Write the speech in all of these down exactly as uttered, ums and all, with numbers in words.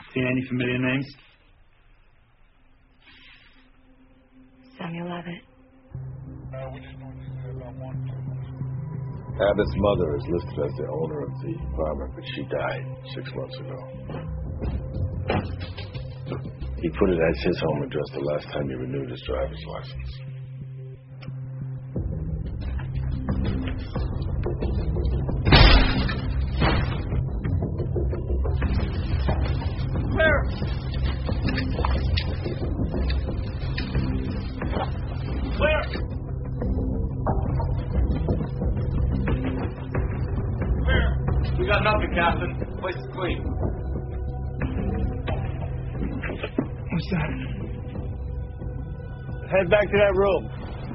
Seen any familiar names? Samuel Abbott. Abbott's mother is listed as the owner of the apartment, but she died six months ago. He put it as his home address the last time he renewed his driver's license. Claire! Claire! Claire! We got nothing, Captain. The place is clean. What's that? Head back to that room.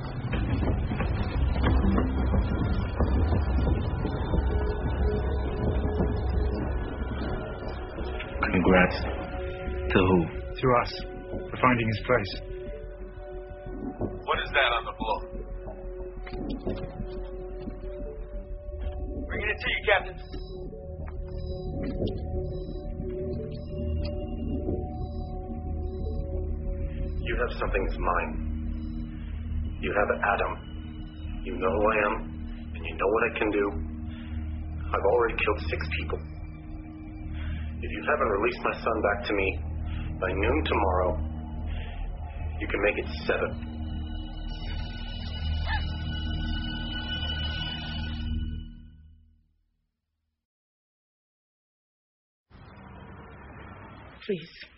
Congrats. To who? To us. For finding his place. What is that on the floor? Bringing it to you, Captain. You have something that's mine. You have Adam. You know who I am, and you know what I can do. I've already killed six people. If you haven't released my son back to me by noon tomorrow, you can make it seven. Please.